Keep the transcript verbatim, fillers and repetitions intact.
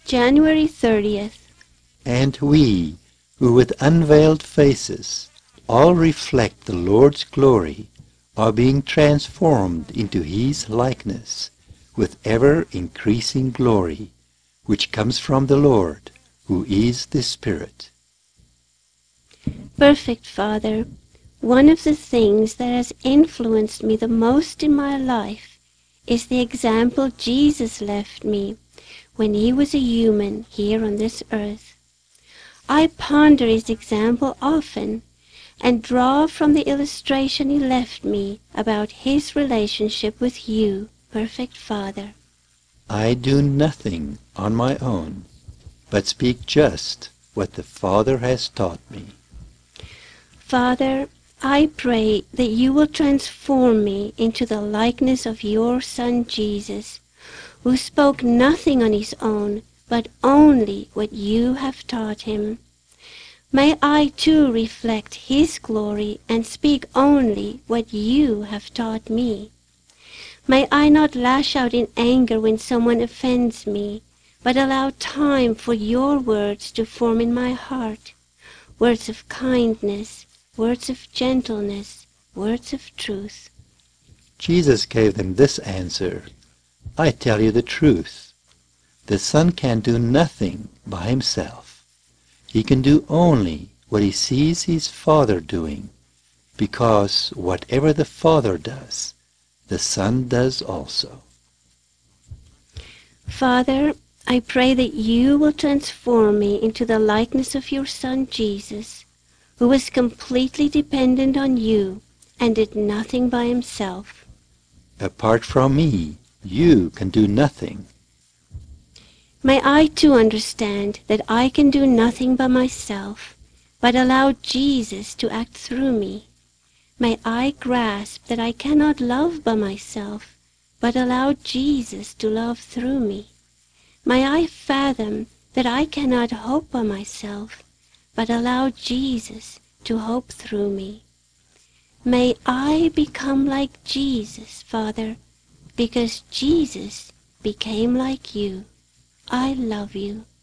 January thirtieth. And we, who with unveiled faces all reflect the Lord's glory, are being transformed into His likeness with ever-increasing glory, which comes from the Lord, who is the Spirit. Perfect Father, one of the things that has influenced me the most in my life is the example Jesus left me when He was a human here on this earth. I ponder His example often and draw from the illustration He left me about His relationship with you, perfect Father. I do nothing on my own, but speak just what the Father has taught me. Father, I pray that you will transform me into the likeness of your Son Jesus, who spoke nothing on his own, but only what you have taught him. May I too reflect his glory and speak only what you have taught me. May I not lash out in anger when someone offends me, but allow time for your words to form in my heart, words of kindness, words of gentleness, words of truth. Jesus gave them this answer, I tell you the truth. The Son can do nothing by himself. He can do only what he sees his Father doing, because whatever the Father does, the Son does also. Father, I pray that you will transform me into the likeness of your Son Jesus, who was completely dependent on you and did nothing by himself. Apart from me, you can do nothing. May I too understand that I can do nothing by myself, but allow Jesus to act through me. May I grasp that I cannot love by myself, but allow Jesus to love through me. May I fathom that I cannot hope by myself, but allow Jesus to hope through me. May I become like Jesus, Father, because Jesus became like you. I love you.